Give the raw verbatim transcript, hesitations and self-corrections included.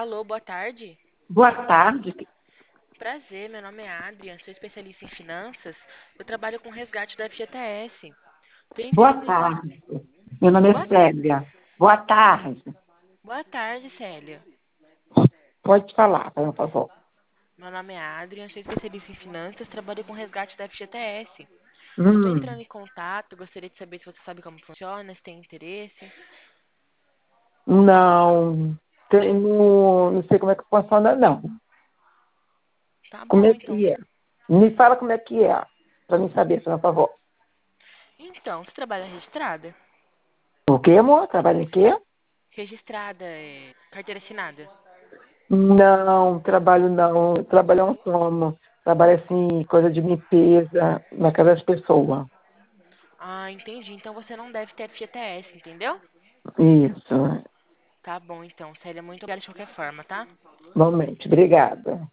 Alô, boa tarde. Boa tarde. Prazer, meu nome é Adrian, sou especialista em finanças. Eu trabalho com resgate da F G T S. Tenho Boa interesse em con... tarde. Meu nome é Boa... Célia. Boa tarde. boa tarde, Célia. Pode falar, por favor. Meu nome é Adrian, sou especialista em finanças, trabalho com resgate da F G T S. Eu tô Hum, entrando em contato, gostaria de saber se você sabe como funciona, se tem interesse. não, tenho, não sei como é que funciona, não. Tá Como bom, é então. que é? Me fala como é que é, para mim saber, por favor. Então, você trabalha registrada? O quê, amor? Trabalho em quê? Registrada, é... carteira assinada. Não, trabalho não. Eu trabalho autônomo. Trabalho assim, coisa de limpeza na casa das pessoas. Ah, entendi. Então você não deve ter F G T S, entendeu? Isso, Tá bom, então. Célia, muito obrigada de qualquer forma, tá? realmente. Obrigada.